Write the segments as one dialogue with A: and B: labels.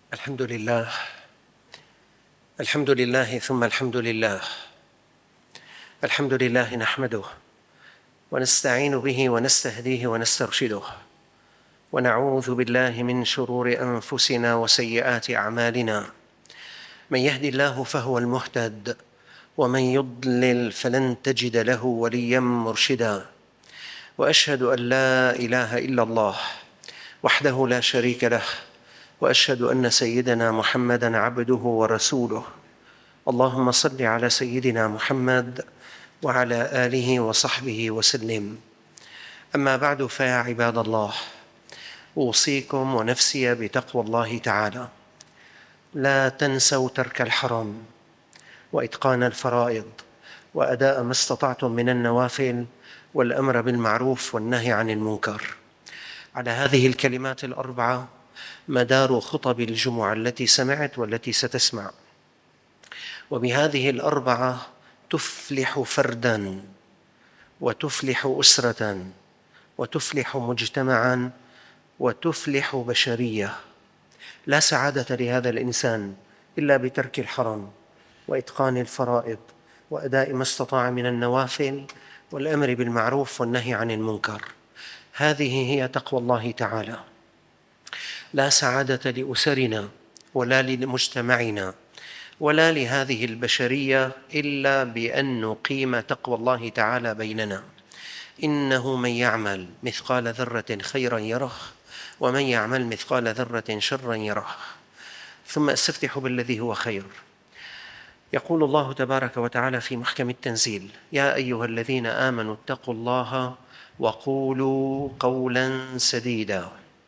A: الحمد لله. الحمد لله ثم الحمد لله. الحمد لله نحمده ونستعين به ونستهديه ونسترشده، ونعوذ بالله من شرور أنفسنا وسيئات أعمالنا. من يهد الله فهو المهتد، ومن يضلل فلن تجد له وليا مرشدا. وأشهد أن لا إله إلا الله وحده لا شريك له، وأشهد أن سيدنا محمدًا عبده ورسوله. اللهم صل على سيدنا محمد وعلى آله وصحبه وسلم. أما بعد، فيا عباد الله، أوصيكم ونفسي بتقوى الله تعالى. لا تنسوا ترك الحرام وإتقان الفرائض وأداء ما استطعتم من النوافل والأمر بالمعروف والنهي عن المنكر. على هذه الكلمات الأربعة مدار خطب الجمعة التي سمعت والتي ستسمع، وبهذه الأربعة تفلح فرداً، وتفلح أسرة، وتفلح مجتمعاً، وتفلح بشرية. لا سعادة لهذا الإنسان إلا بترك الحرام وإتقان الفرائض وأداء ما استطاع من النوافل والأمر بالمعروف والنهي عن المنكر. هذه هي تقوى الله تعالى. لا سعادة لأسرنا ولا لمجتمعنا ولا لهذه البشرية إلا بأن نقيم تقوى الله تعالى بيننا. إنه من يعمل مثقال ذرة خيرا يره، ومن يعمل مثقال ذرة شرا يره. ثم أستفتح بالذي هو خير. يقول الله تبارك وتعالى في محكم التنزيل: يا أيها الذين آمنوا اتقوا الله وقولوا قولا سديدا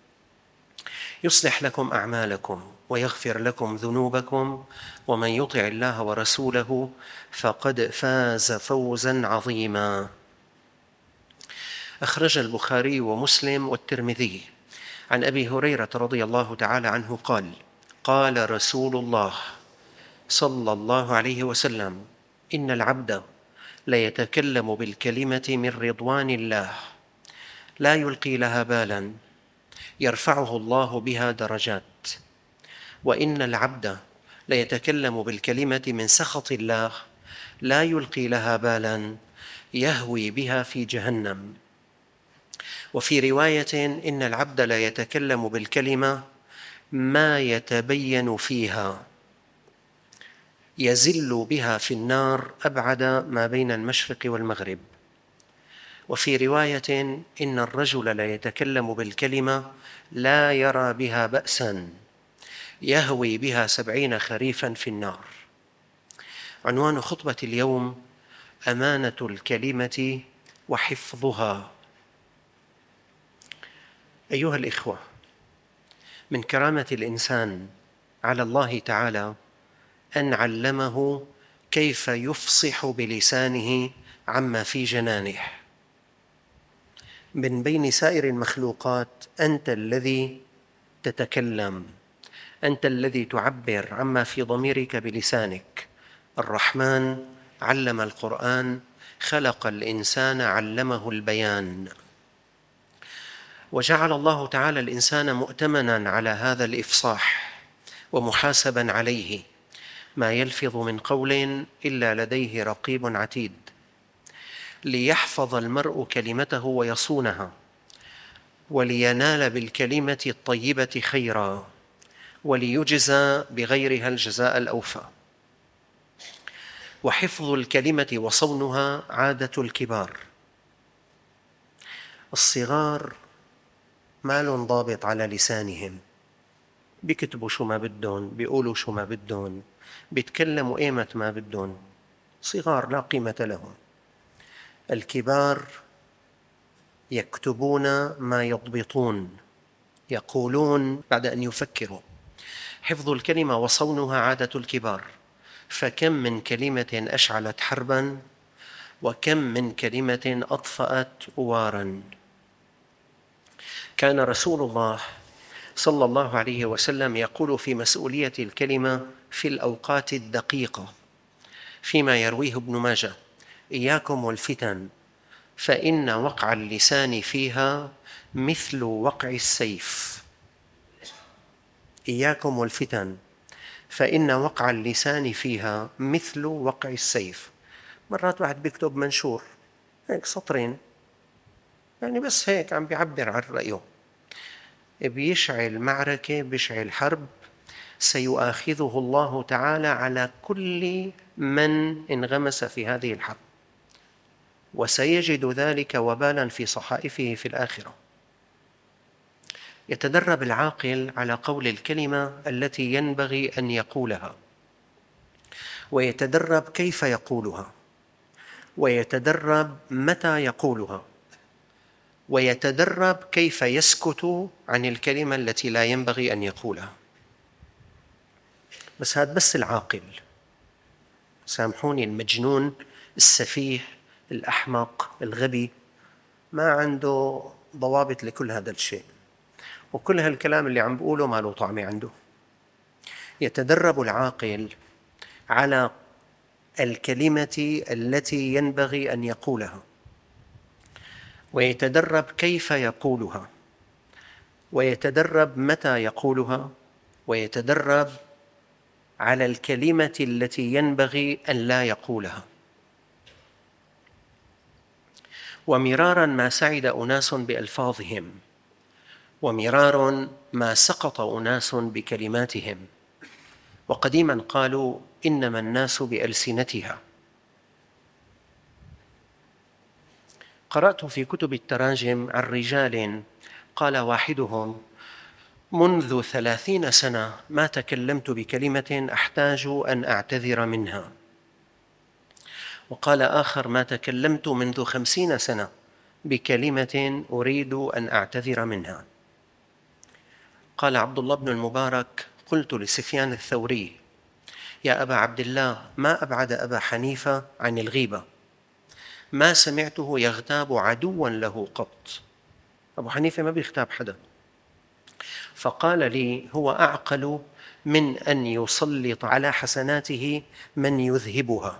A: يصلح لكم أعمالكم ويغفر لكم ذنوبكم، ومن يطع الله ورسوله فقد فاز فوزا عظيما. أخرج البخاري ومسلم والترمذي عن أبي هريرة رضي الله تعالى عنه قال: قال رسول الله صلى الله عليه وسلم: إن العبد ليتكلم بالكلمة من رضوان الله لا يلقي لها بالا يرفعه الله بها درجات، وإن العبد ليتكلم بالكلمة من سخط الله لا يلقي لها بالا يهوي بها في جهنم. وفي رواية: إن العبد ليتكلم بالكلمة ما يتبين فيها يزل بها في النار أبعد ما بين المشرق والمغرب. وفي رواية: إن الرجل ليتكلم بالكلمة لا يرى بها بأسا يهوي بها 70 خريفا في النار. عنوان خطبة اليوم: أمانة الكلمة وحفظها. أيها الإخوة، من كرامة الإنسان على الله تعالى أن علمه كيف يفصح بلسانه عما في جنانه. من بين سائر المخلوقات أنت الذي تتكلم، أنت الذي تعبر عما في ضميرك بلسانك. الرحمن علم القرآن، خلق الإنسان علمه البيان. وجعل الله تعالى الإنسان مؤتمناً على هذا الإفصاح ومحاسباً عليه. ما يلفظ من قول إلا لديه رقيب عتيد، ليحفظ المرء كلمته ويصونها، ولينال بالكلمة الطيبة خيرا، وليجزى بغيرها الجزاء الأوفى. وحفظ الكلمة وصونها عادة الكبار. الصغار ما لهم ضابط على لسانهم، بيكتبوا شو ما بدهم، بيقولوا شو ما بدهم، بيتكلموا ايمت ما بدهم. صغار لا قيمة لهم. الكبار يكتبون ما يضبطون، يقولون بعد أن يفكروا. حفظ الكلمة وصونها عادة الكبار. فكم من كلمة أشعلت حربا، وكم من كلمة أطفأت أوارا. كان رسول الله صلى الله عليه وسلم يقول في مسؤولية الكلمة في الأوقات الدقيقة فيما يرويه ابن ماجه: إياكم والفتن، فإن وقع اللسان فيها مثل وقع السيف. إياكم والفتن فإن وقع اللسان فيها مثل وقع السيف. مرات واحد بيكتب منشور هيك سطرين، يعني بس هيك عم بيعبر عن رأيه، بيشعل معركة، بيشعل حرب سيؤاخذه الله تعالى على كل من انغمس في هذه الحرب، وسيجد ذلك وبالا في صحائفه في الآخرة. يتدرب العاقل على قول الكلمة التي ينبغي أن يقولها، ويتدرب كيف يقولها، ويتدرب متى يقولها، ويتدرب كيف يسكت عن الكلمة التي لا ينبغي أن يقولها. بس هذا بس العاقل، سامحوني، المجنون السفيه الأحمق الغبي ما عنده ضوابط لكل هذا الشيء، وكل هالكلام اللي عم بقوله ما له طعمة عنده. يتدرب العاقل على الكلمة التي ينبغي أن يقولها، ويتدرب كيف يقولها، ويتدرب متى يقولها، ويتدرب على الكلمة التي ينبغي أن لا يقولها. ومرارا ما سعد أناس بألفاظهم، ومرار ما سقط أناس بكلماتهم، وقديما قالوا إنما الناس بألسنتها. قرأت في كتب التراجم عن رجال قال واحدهم: منذ 30 سنة ما تكلمت بكلمة أحتاج أن أعتذر منها. وقال آخر: ما تكلمت منذ 50 سنة بكلمة أريد أن أعتذر منها. قال عبد الله بن المبارك: قلت لسفيان الثوري: يا أبا عبد الله، ما أبعد أبا حنيفة عن الغيبة، ما سمعته يغتاب عدوا له قط. أبو حنيفة ما بيغتاب حدا. فقال لي: هو أعقل من أن يسلط على حسناته من يذهبها.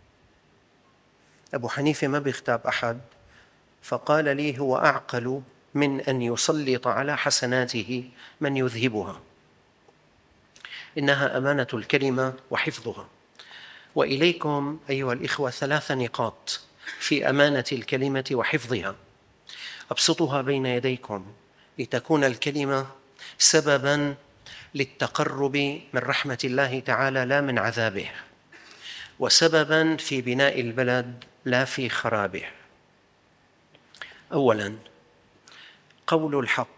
A: أبو حنيفة ما بيغتاب أحد، فقال لي: هو أعقل من أن يسلط على حسناته من يذهبها. إنها أمانة الكلمة وحفظها. وإليكم أيها الإخوة 3 نقاط في أمانة الكلمة وحفظها، أبسطها بين يديكم لتكون الكلمة سبباً للتقرب من رحمة الله تعالى لا من عذابه، وسبباً في بناء البلد لا في خرابه. أولاً، قول الحق.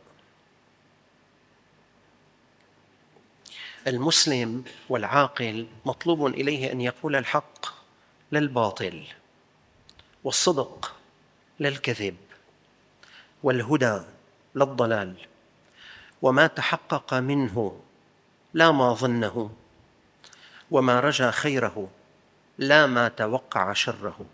A: المسلم والعاقل مطلوب إليه أن يقول الحق لا الباطل، والصدق لا الكذب، والهدى لا الضلال، وما تحقق منه لا ما ظنه، وما رجا خيره لا ما توقع شره.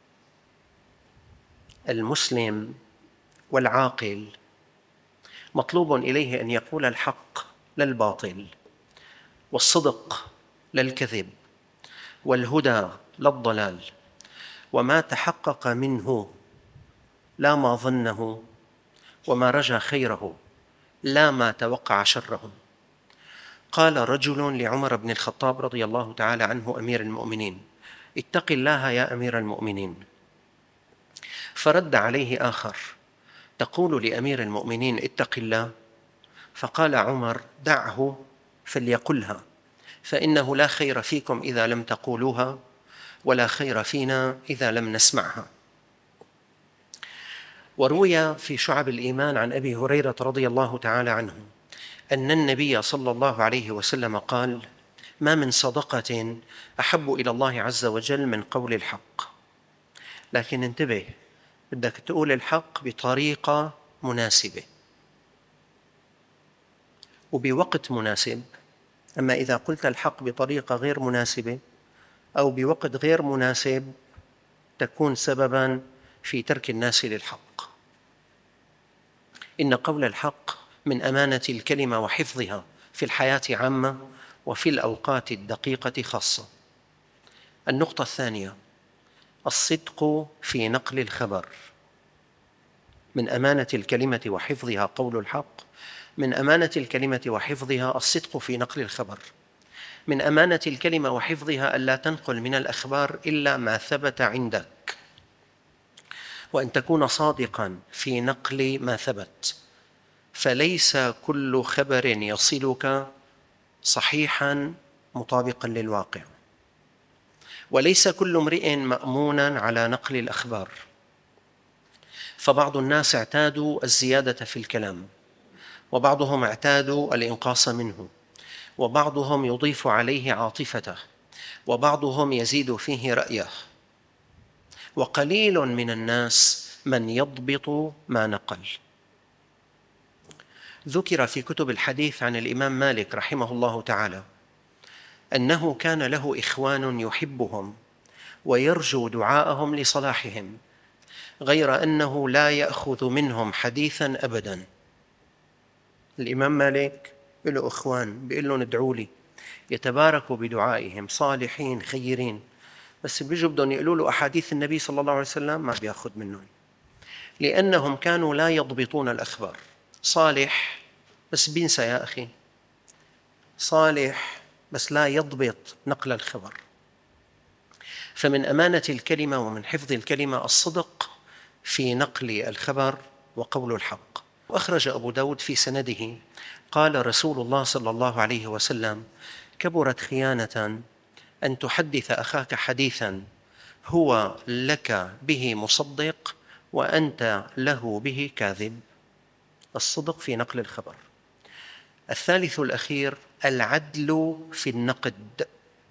A: المسلم والعاقل مطلوب إليه أن يقول الحق لا الباطل، والصدق لا الكذب، والهدى لا الضلال، وما تحقق منه لا ما ظنه، وما رجا خيره لا ما توقع شره. قال رجل لعمر بن الخطاب رضي الله تعالى عنه أمير المؤمنين: اتق الله يا أمير المؤمنين. فرد عليه آخر: تقول لأمير المؤمنين اتق الله؟ فقال عمر: دعه فليقلها، فإنه لا خير فيكم إذا لم تقولوها، ولا خير فينا إذا لم نسمعها. وروي في شعب الإيمان عن أبي هريرة رضي الله تعالى عنه أن النبي صلى الله عليه وسلم قال: ما من صدقة أحب إلى الله عز وجل من قول الحق. لكن انتبه، بدك تقول الحق بطريقة مناسبة وبوقت مناسب. أما إذا قلت الحق بطريقة غير مناسبة أو بوقت غير مناسب تكون سبباً في ترك الناس للحق. إن قول الحق من أمانة الكلمة وحفظها في الحياة عامة، وفي الأوقات الدقيقة خاصة. النقطة الثانية: الصدق في نقل الخبر. من أمانة الكلمة وحفظها قول الحق، من أمانة الكلمة وحفظها الصدق في نقل الخبر. من أمانة الكلمة وحفظها ألا تنقل من الأخبار إلا ما ثبت عندك، وأن تكون صادقاً في نقل ما ثبت، فليس كل خبر يصلك صحيحاً مطابقاً للواقع، وليس كل امرئ مأموناً على نقل الأخبار، فبعض الناس اعتادوا الزيادة في الكلام، وبعضهم اعتادوا الإنقاص منه، وبعضهم يضيف عليه عاطفته، وبعضهم يزيد فيه رأيه، وقليل من الناس من يضبط ما نقل. ذكر في كتب الحديث عن الإمام مالك رحمه الله تعالى أنه كان له إخوان يحبهم ويرجو دعاءهم لصلاحهم، غير أنه لا يأخذ منهم حديثاً أبداً. الإمام مالك له إخوان بيقول لهم ادعوا لي، يتباركوا بدعائهم، صالحين خيرين، بس بيجوا بدهم يقولوا له أحاديث النبي صلى الله عليه وسلم ما بيأخذ منهم، لأنهم كانوا لا يضبطون الأخبار. صالح بس بينسى يا أخي، صالح بس لا يضبط نقل الخبر. فمن أمانة الكلمة ومن حفظ الكلمة الصدق في نقل الخبر وقول الحق. وأخرج أبو داود في سنده قال رسول الله صلى الله عليه وسلم: كبرت خيانة أن تحدث أخاك حديثاً هو لك به مصدق وأنت له به كاذب. الصدق في نقل الخبر. الثالث الأخير العدل في النقد.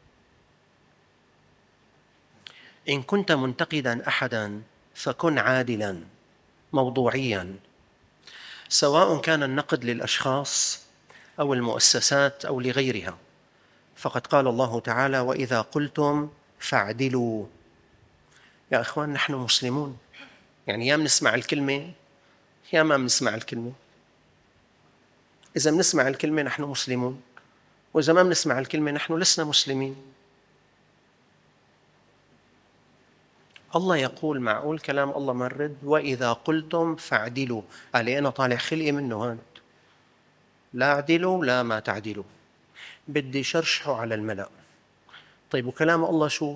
A: إن كنت منتقداً أحداً فكن عادلاً موضوعياً، سواء كان النقد للأشخاص أو المؤسسات أو لغيرها، فقد قال الله تعالى: وإذا قلتم فاعدلوا. يا أخوان، نحن مسلمون، يعني يا منسمع الكلمة يا ما منسمع الكلمة. إذا منسمع الكلمة نحن مسلمون، وإذا ما منسمع الكلمة نحن لسنا مسلمين. الله يقول، معقول كلام الله مرد؟ وإذا قلتم فاعدلوا. قال أنا طالع خلقي منه هاد، لا اعدلوا لا ما تعدلوا، بدي شرشحه على الملأ. طيب وكلام الله شو؟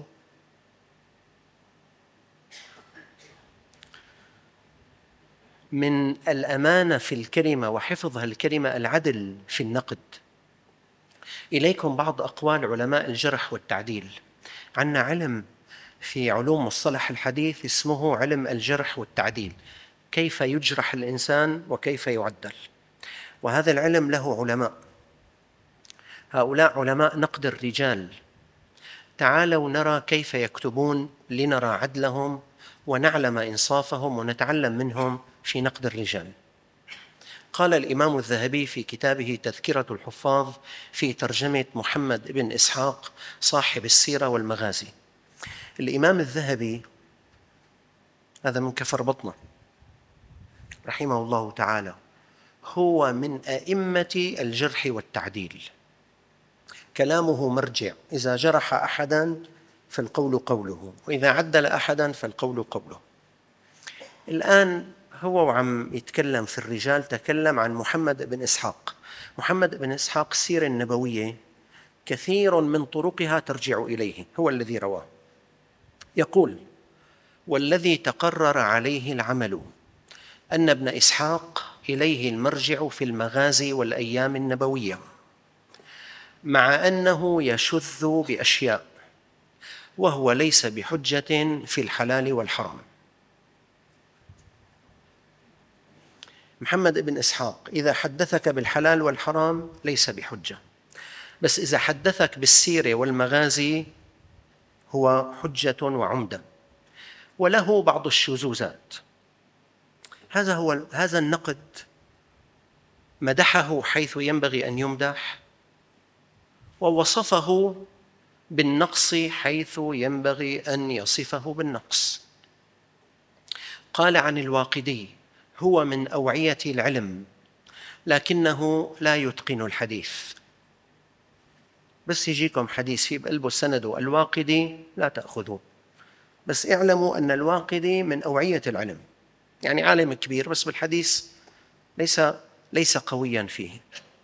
A: من الأمانة في الكلمة وحفظها الكلمة العدل في النقد. إليكم بعض أقوال علماء الجرح والتعديل. عندنا علم في علوم مصطلح الحديث اسمه علم الجرح والتعديل، كيف يجرح الإنسان وكيف يعدل. وهذا العلم له علماء، هؤلاء علماء نقد الرجال. تعالوا نرى كيف يكتبون لنرى عدلهم ونعلم إنصافهم ونتعلم منهم في نقد الرجال. قال الإمام الذهبي في كتابه تذكرة الحفاظ في ترجمة محمد بن إسحاق صاحب السيرة والمغازي. الإمام الذهبي هذا من كفر بطنه رحمه الله تعالى، هو من أئمة الجرح والتعديل. كلامه مرجع، إذا جرح أحداً فالقول قوله، وإذا عدل أحداً فالقول قوله. الآن هو وعم يتكلم في الرجال تكلم عن محمد بن إسحاق. محمد بن إسحاق السيرة النبوية كثير من طرقها ترجع إليه، هو الذي رواه. يقول: والذي تقرر عليه العمل أن ابن إسحاق إليه المرجع في المغازي والأيام النبوية، مع أنه يشذ بأشياء وهو ليس بحجة في الحلال والحرام. محمد بن إسحاق إذا حدثك بالحلال والحرام ليس بحجة، بس إذا حدثك بالسيرة والمغازي هو حجة وعمدة، وله بعض الشذوذات. هذا النقد مدحه حيث ينبغي أن يمدح، ووصفه بالنقص حيث ينبغي أن يصفه بالنقص. قال عن الواقدي: هو من أوعية العلم لكنه لا يتقن الحديث. بس يجيكم حديث في بقلبه سنده الواقدي لا تأخذوه، بس اعلموا أن الواقدي من أوعية العلم، يعني عالم كبير بس بالحديث ليس ليس قويا فيه.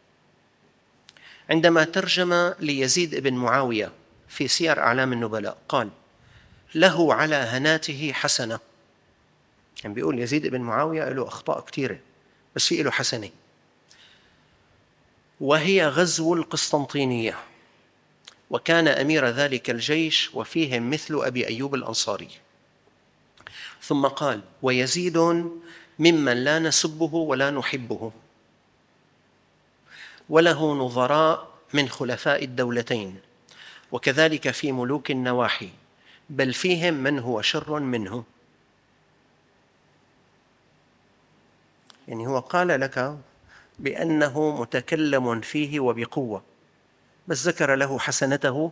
A: عندما ترجم ليزيد بن معاوية في سير أعلام النبلاء قال: له على هناته حسنة. يعني بيقول يزيد بن معاوية له أخطاء كثيرة بس في له حسنة، وهي غزو القسطنطينية، وكان أمير ذلك الجيش وفيهم مثل أبي أيوب الأنصاري. ثم قال: ويزيد ممن لا نسبه ولا نحبه، وله نظراء من خلفاء الدولتين، وكذلك في ملوك النواحي، بل فيهم من هو شر منه. يعني هو قال لك بأنه متكلم فيه وبقوة، بس ذكر له حسنته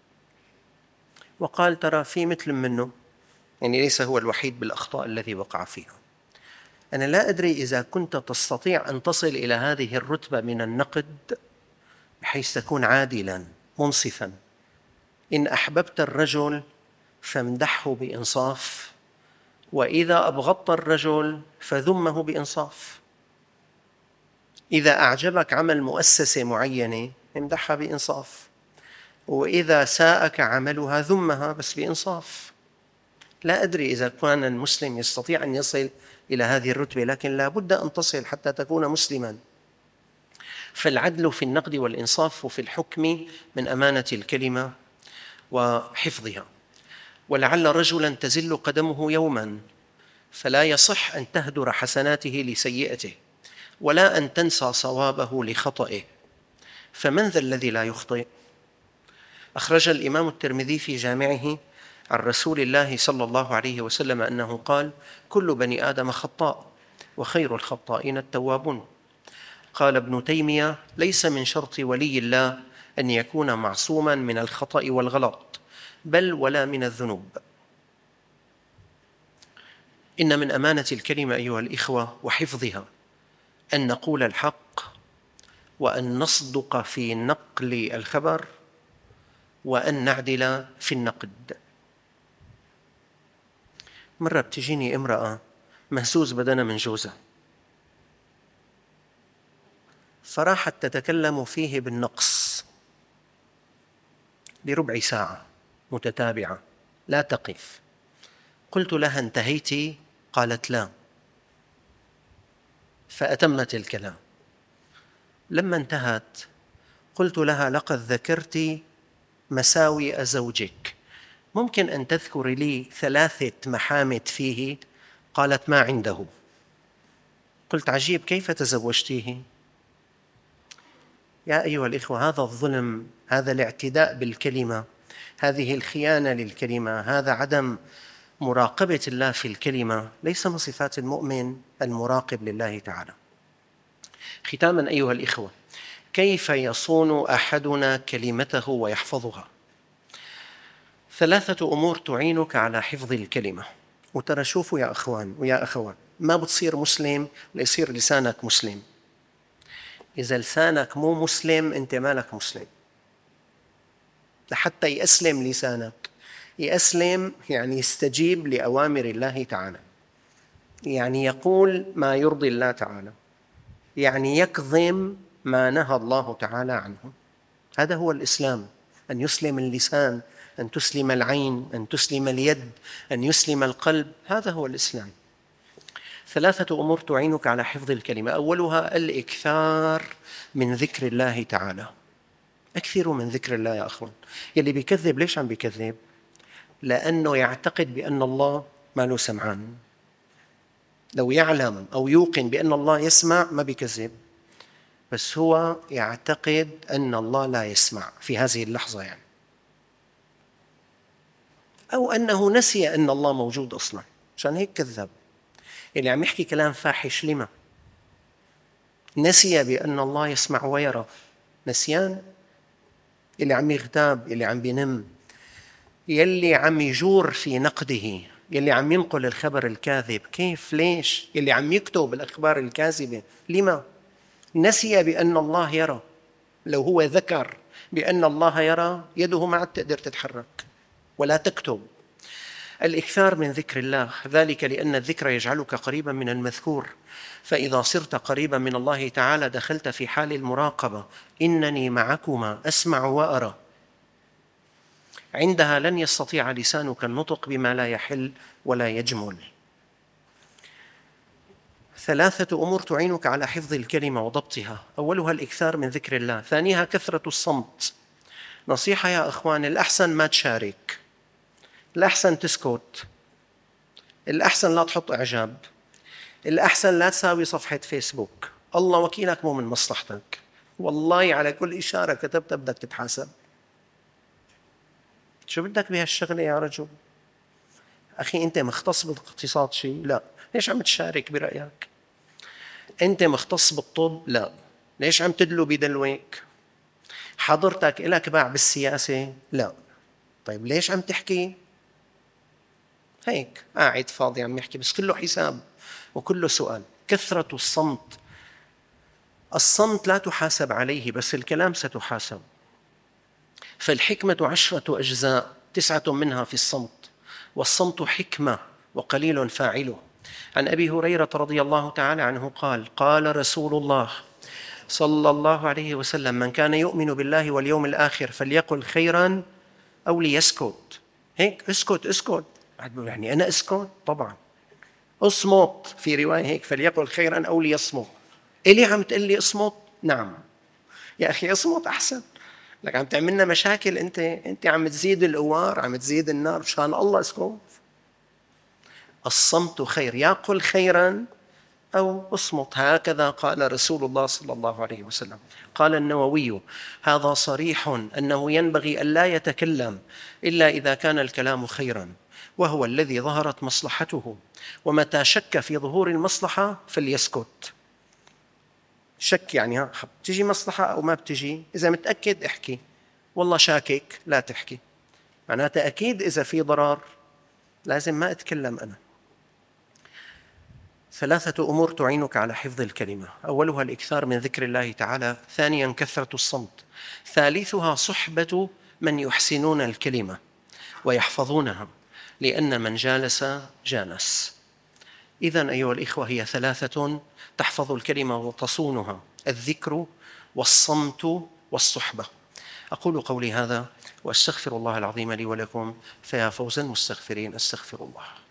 A: وقال: ترى في مثل منه، يعني ليس هو الوحيد بالأخطاء الذي وقع فيها. أنا لا أدري إذا كنت تستطيع أن تصل إلى هذه الرتبة من النقد بحيث تكون عادلاً منصفاً. إن أحببت الرجل فامدحه بإنصاف، وإذا أبغضت الرجل فذمه بإنصاف. إذا أعجبك عمل مؤسسة معينة امدحها بإنصاف، وإذا ساءك عملها ذمها بس بإنصاف. لا أدري إذا كان المسلم يستطيع أن يصل إلى هذه الرتبة، لكن لا بد أن تصل حتى تكون مسلماً. فالعدل في النقد والإنصاف في الحكم من أمانة الكلمة وحفظها. ولعل رجلاً تزل قدمه يوماً، فلا يصح أن تهدر حسناته لسيئته، ولا أن تنسى صوابه لخطئه، فمن ذا الذي لا يخطئ؟ أخرج الإمام الترمذي في جامعه عن رسول الله صلى الله عليه وسلم أنه قال: كل بني آدم خطاء، وخير الخطائين التوابون. قال ابن تيمية: ليس من شرط ولي الله أن يكون معصوما من الخطأ والغلط، بل ولا من الذنوب. إن من أمانة الكلمة أيها الإخوة وحفظها أن نقول الحق، وأن نصدق في نقل الخبر، وأن نعدل في النقد. مرة بتجيني امرأة مهزوز بدنها من جوزها، فراحت تتكلم فيه بالنقص لربع ساعة متتابعة لا تقف. قلت لها: انتهيتِ؟ قالت: لا. فأتمت الكلام. لما انتهت قلت لها: لقد ذكرت مساوئ زوجك، ممكن أن تذكر لي 3 محامد فيه؟ قالت: ما عنده. قلت: عجيب، كيف تزوجتيه؟ يا أيها الإخوة، هذا الظلم، هذا الاعتداء بالكلمة، هذه الخيانة للكلمة، هذا عدم مراقبة الله في الكلمة، ليس من صفات المؤمن المراقب لله تعالى. ختاماً أيها الإخوة، كيف يصون أحدنا كلمته ويحفظها؟ 3 أمور تعينك على حفظ الكلمة. وترى شوفوا يا أخوان ويا أخوات، ما بتصير مسلم ليصير لسانك مسلم. إذا لسانك مو مسلم أنت مالك مسلم. لحتى يأسلم لسانك، يأسلم يعني يستجيب لأوامر الله تعالى، يعني يقول ما يرضي الله تعالى، يعني يكظم ما نهى الله تعالى عنه. هذا هو الإسلام، أن يسلم اللسان، أن تسلم العين، أن تسلم اليد، أن يسلم القلب. هذا هو الإسلام. 3 أمور تعينك على حفظ الكلمة. أولها الإكثار من ذكر الله تعالى. أكثروا من ذكر الله يا أخوان. يلي بيكذب ليش عم بيكذب؟ لأنه يعتقد بأن الله ما له سمعان. لو يعلم أو يوقن بأن الله يسمع ما بيكذب، بس هو يعتقد أن الله لا يسمع في هذه اللحظة يعني، أو أنه نسي أن الله موجود أصلاً، عشان هيك كذب. اللي عم يحكي كلام فاحش لما؟ نسي بأن الله يسمع ويرى، نسيان. اللي عم يغتاب، اللي عم بينم، يلي عم يجور في نقده، يلي عم ينقل الخبر الكاذب، كيف؟ ليش؟ يلي عم يكتب الأخبار الكاذبة، لما؟ نسي بأن الله يرى. لو هو ذكر بأن الله يرى، يده ما عاد تقدر تتحرك ولا تكتب. الإكثار من ذكر الله، ذلك لأن الذكر يجعلك قريبا من المذكور، فإذا صرت قريبا من الله تعالى دخلت في حال المراقبة، إنني معكما أسمع وأرى. عندها لن يستطيع لسانك النطق بما لا يحل ولا يجمل. 3 أمور تعينك على حفظ الكلمة وضبطها، أولها الإكثار من ذكر الله، ثانيها كثرة الصمت. نصيحة يا أخوان، الأحسن ما تشارك، الأحسن تسكت، الأحسن لا تحط إعجاب، الأحسن لا تساوي صفحة فيسبوك. الله وكيلك مو من مصلحتك، والله على كل إشارة كتبتها بدك تتحاسب. شو بدك بهالشغلة يا رجل؟ أخي أنت مختص بالاقتصاد شيء؟ لا. ليش عم تشارك برأيك؟ أنت مختص بالطب؟ لا. ليش عم تدلو بدلوك؟ حضرتك إلك باع بالسياسة؟ لا. طيب ليش عم تحكي؟ هيك قاعد فاضي عم يحكي، بس كله حساب وكله سؤال. كثرة الصمت، الصمت لا تحاسب عليه، بس الكلام ستحاسب. فالحكمة 10 أجزاء، 9 منها في الصمت، والصمت حكمة وقليل فاعله. عن أبي هريرة رضي الله تعالى عنه قال: قال رسول الله صلى الله عليه وسلم: من كان يؤمن بالله واليوم الآخر فليقل خيرا أو ليسكت. هيك اسكت اسكت، يعني أنا اسكت؟ طبعا اصمت، في رواية هيك فليقل خيرا أو ليصمت. إلي عم تقول لي اصمت؟ نعم يا أخي اصمت أحسن، لك عم تعملنا مشاكل، أنت عم تزيد القوار، عم تزيد النار، مشان الله اسكت. الصمت خير، يا قل خيرا أو اصمت، هكذا قال رسول الله صلى الله عليه وسلم. قال النووي: هذا صريح أنه ينبغي أن لا يتكلم إلا إذا كان الكلام خيرا، وهو الذي ظهرت مصلحته، ومتى شك في ظهور المصلحة فليسكت. شك يعني بتجي مصلحة أو ما بتجي، إذا متأكد احكي، والله شاكك لا تحكي، معناتها أكيد إذا في ضرر لازم ما أتكلم أنا. 3 أمور تعينك على حفظ الكلمة، أولها الإكثار من ذكر الله تعالى، ثانيا كثرة الصمت، ثالثها صحبة من يحسنون الكلمة ويحفظونها، لأن من جالس جانس. إذن أيها الإخوة، هي 3 تحفظ الكلمة وتصونها: الذكر والصمت والصحبة. أقول قولي هذا وأستغفر الله العظيم لي ولكم، فيا فوز المستغفرين. أستغفر الله.